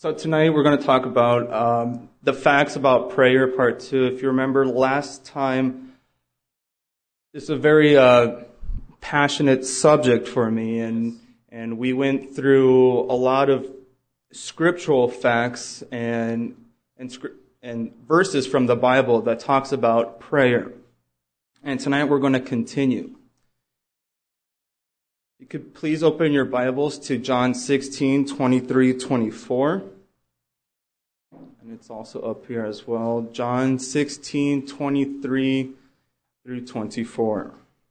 So tonight we're going to talk about the facts about prayer, part 2. If you remember last time, this is a very passionate subject for me, and we went through a lot of scriptural facts and verses from the Bible that talks about prayer. And tonight we're going to continue. You could please open your Bibles to John 16, 23, 24. And it's also up here as well. John 16, 23 through 24.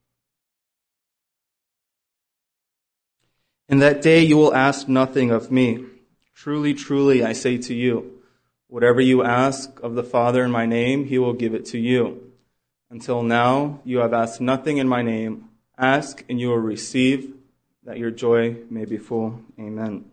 In that day you will ask nothing of me. Truly, truly, I say to you, whatever you ask of the Father in my name, he will give it to you. Until now, you have asked nothing in my name. Ask, and you will receive, that your joy may be full. Amen.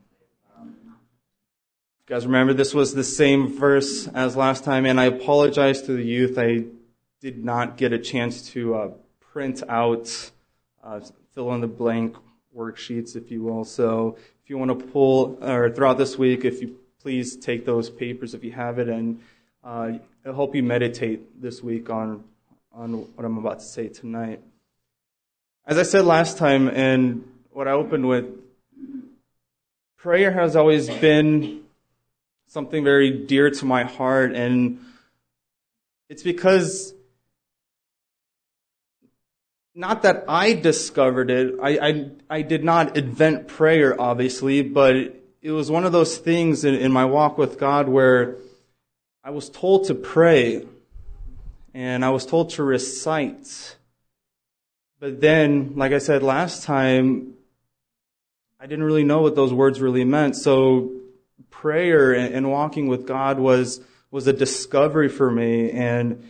You guys remember this was the same verse as last time, and I apologize to the youth. I did not get a chance to print out fill-in-the-blank worksheets, if you will. So if you want to pull, or throughout this week, if you please take those papers if you have it, and I hope you meditate this week on what I'm about to say tonight. As I said last time, and what I opened with, prayer has always been something very dear to my heart, and it's because, not that I discovered it, I did not invent prayer, obviously, but it was one of those things in my walk with God where I was told to pray, and I was told to recite. But then, like I said last time, I didn't really know what those words really meant. So prayer and walking with God was a discovery for me, and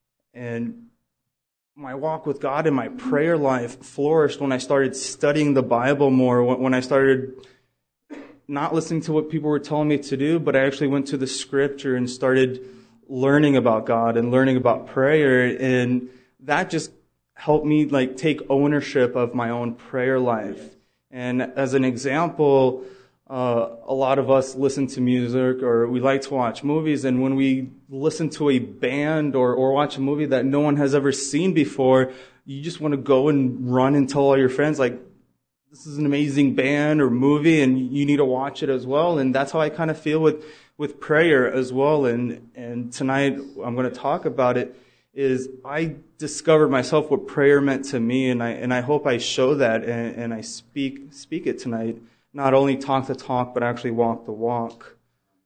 my walk with God and my prayer life flourished when I started studying the Bible more, when I started not listening to what people were telling me to do, but I actually went to the scripture and started learning about God and learning about prayer, and that just helped me take ownership of my own prayer life. And as an example, a lot of us listen to music, or we like to watch movies, and when we listen to a band or watch a movie that no one has ever seen before, you just want to go and run and tell all your friends, this is an amazing band or movie, and you need to watch it as well. And that's how I kind of feel with prayer as well. And tonight I'm going to talk about it. Is I discovered myself what prayer meant to me, and I hope I show that and I speak it tonight. Not only talk the talk, but actually walk the walk.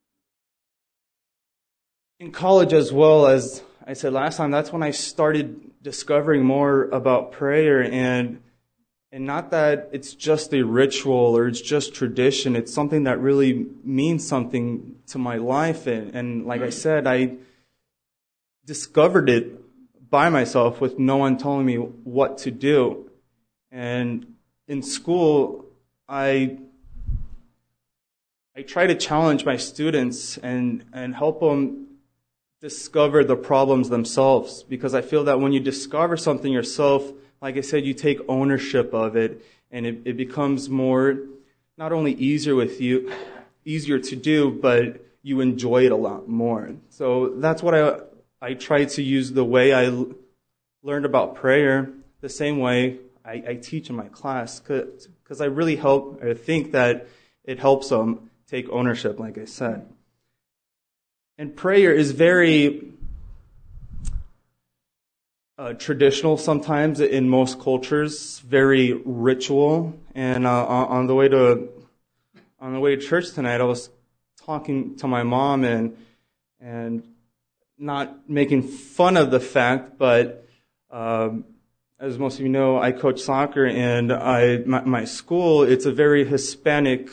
In college, as well, as I said last time, that's when I started discovering more about prayer, and not that it's just a ritual or it's just tradition. It's something that really means something to my life, and like I said, I discovered it by myself with no one telling me what to do. And in school, I try to challenge my students and help them discover the problems themselves, because I feel that when you discover something yourself, like I said, you take ownership of it, and it becomes more, not only easier to do, but you enjoy it a lot more. So that's what I try to use the way I learned about prayer, the same way I teach in my class, because I really think that it helps them take ownership, like I said. And prayer is very traditional sometimes in most cultures, very ritual. And on the way to church tonight, I was talking to my mom and not making fun of the fact, but as most of you know, I coach soccer, and my school, it's a very Hispanic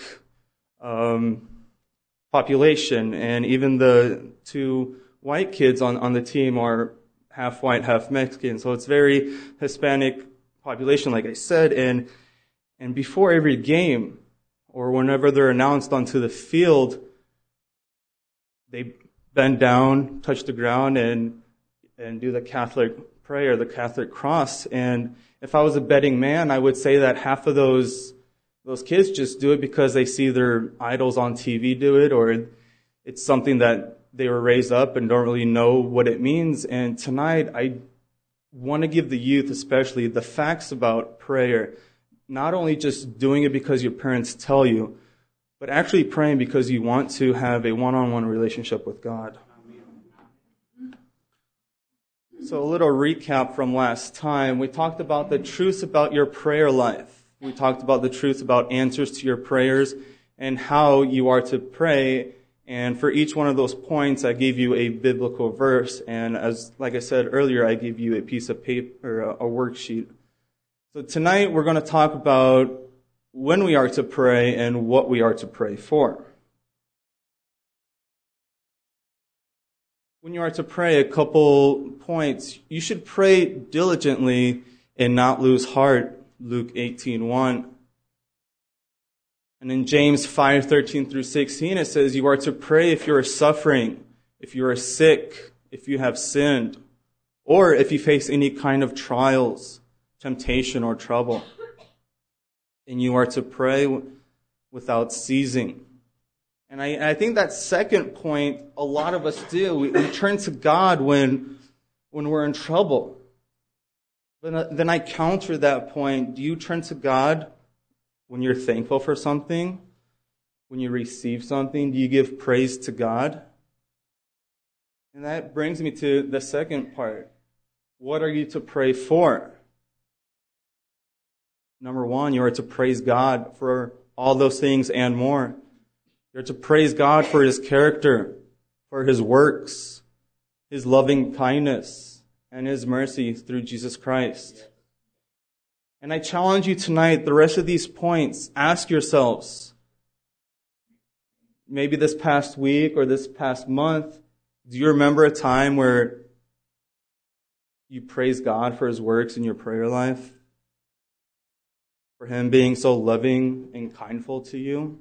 population, and even the two white kids on the team are half white, half Mexican, so it's very Hispanic population, like I said, and before every game, or whenever they're announced onto the field, they bend down, touch the ground, and do the Catholic prayer, the Catholic cross. And if I was a betting man, I would say that half of those kids just do it because they see their idols on TV do it, or it's something that they were raised up and don't really know what it means. And tonight, I want to give the youth especially the facts about prayer. Not only just doing it because your parents tell you, but actually praying because you want to have a one-on-one relationship with God. So a little recap from last time. We talked about the truths about your prayer life. We talked about the truth about answers to your prayers and how you are to pray. And for each one of those points, I gave you a biblical verse. And like I said earlier, I gave you a piece of paper, a worksheet. So tonight we're going to talk about when we are to pray and what we are to pray for. When you are to pray, a couple points. You should pray diligently and not lose heart. Luke 18:1. And in James 5:13 through 16, it says you are to pray if you are suffering, if you are sick, if you have sinned, or if you face any kind of trials, temptation, or trouble. And you are to pray without ceasing. And I think that second point, a lot of us do. We turn to God when we're in trouble. But then I counter that point. Do you turn to God when you're thankful for something? When you receive something? Do you give praise to God? And that brings me to the second part. What are you to pray for? Number one, you are to praise God for all those things and more. You're to praise God for His character, for His works, His loving kindness, and His mercy through Jesus Christ. And I challenge you tonight, the rest of these points, ask yourselves, maybe this past week or this past month, do you remember a time where you praised God for His works in your prayer life? For Him being so loving and kindful to you?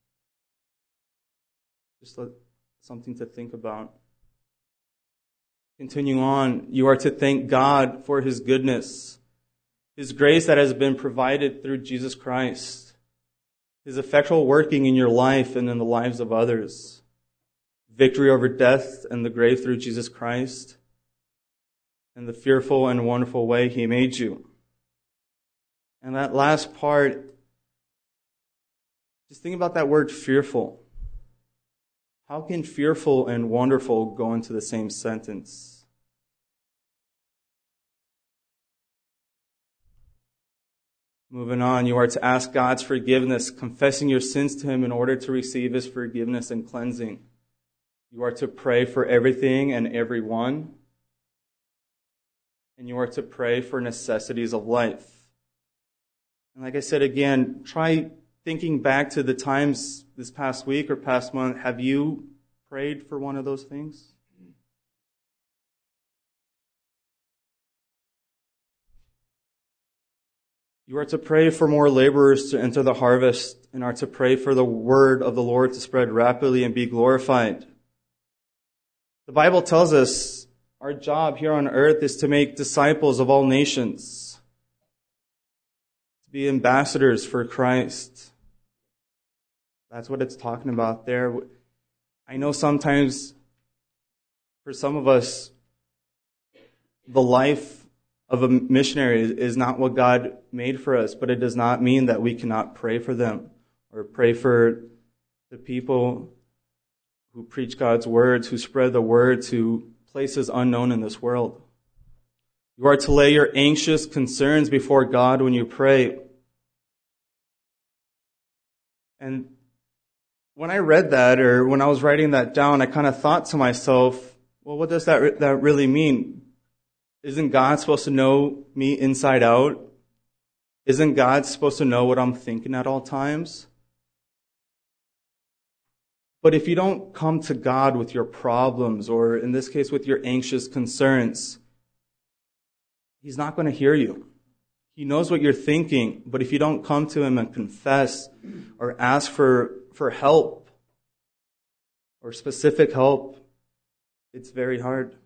Just something to think about. Continue on. You are to thank God for His goodness, His grace that has been provided through Jesus Christ, His effectual working in your life and in the lives of others, victory over death and the grave through Jesus Christ, and the fearful and wonderful way He made you. And that last part, just think about that word fearful. How can fearful and wonderful go into the same sentence? Moving on, you are to ask God's forgiveness, confessing your sins to Him in order to receive His forgiveness and cleansing. You are to pray for everything and everyone. And you are to pray for necessities of life. And like I said again, try thinking back to the times this past week or past month. Have you prayed for one of those things? You are to pray for more laborers to enter the harvest and are to pray for the word of the Lord to spread rapidly and be glorified. The Bible tells us our job here on earth is to make disciples of all nations, to be ambassadors for Christ. That's what it's talking about there. I know sometimes for some of us, the life of a missionary is not what God made for us, but it does not mean that we cannot pray for them or pray for the people who preach God's words, who spread the word to places unknown in this world. You are to lay your anxious concerns before God when you pray. And when I read that, or when I was writing that down, I kind of thought to myself, well, what does that really mean? Isn't God supposed to know me inside out? Isn't God supposed to know what I'm thinking at all times? But if you don't come to God with your problems, or in this case with your anxious concerns, He's not going to hear you. He knows what you're thinking, but if you don't come to Him and confess or ask for help or specific help, it's very hard.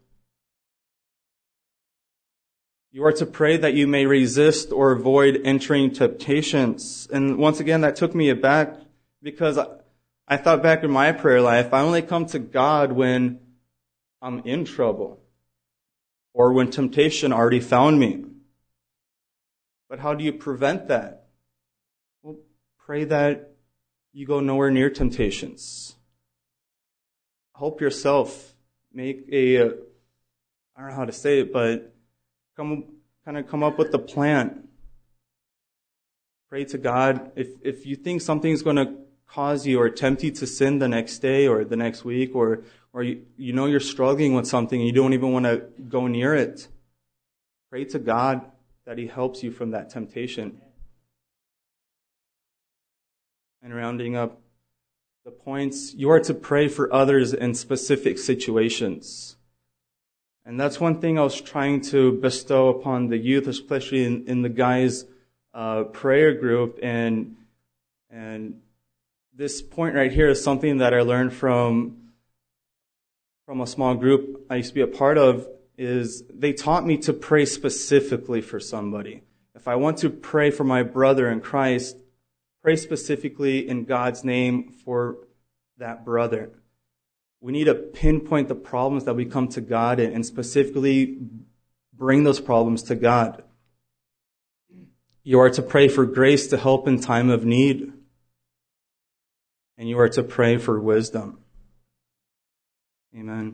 You are to pray that you may resist or avoid entering temptations. And once again, that took me aback because I thought back in my prayer life, I only come to God when I'm in trouble or when temptation already found me. But how do you prevent that? Well, pray that you go nowhere near temptations. Help yourself. Make I don't know how to say it, but come up with a plan. Pray to God. If you think something's going to cause you or tempt you to sin the next day or the next week, or you know you're struggling with something and you don't even want to go near it, pray to God that He helps you from that temptation. And rounding up the points, you are to pray for others in specific situations. And that's one thing I was trying to bestow upon the youth, especially in the guys' prayer group. And this point right here is something that I learned from a small group I used to be a part of. Is they taught me to pray specifically for somebody. If I want to pray for my brother in Christ, pray specifically in God's name for that brother. We need to pinpoint the problems that we come to God and specifically bring those problems to God. You are to pray for grace to help in time of need. And you are to pray for wisdom. Amen.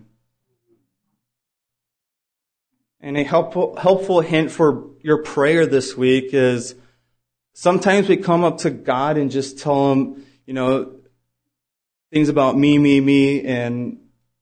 And a helpful hint for your prayer this week is sometimes we come up to God and just tell Him, things about me, and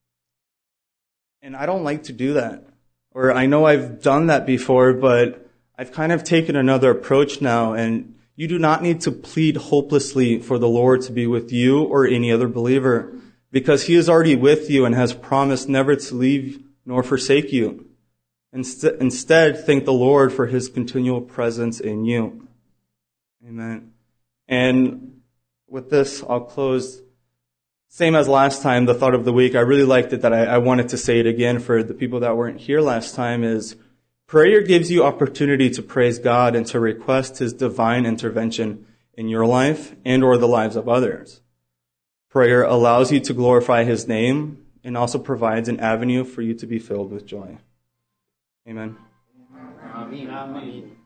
I don't like to do that. Or I know I've done that before, but I've kind of taken another approach now, and you do not need to plead hopelessly for the Lord to be with you or any other believer, because He is already with you and has promised never to leave nor forsake you. Instead, thank the Lord for His continual presence in you. Amen. And with this, I'll close. Same as last time, the thought of the week. I really liked it that I wanted to say it again for the people that weren't here last time is prayer gives you opportunity to praise God and to request His divine intervention in your life and or the lives of others. Prayer allows you to glorify His name and also provides an avenue for you to be filled with joy. Amen. Amen.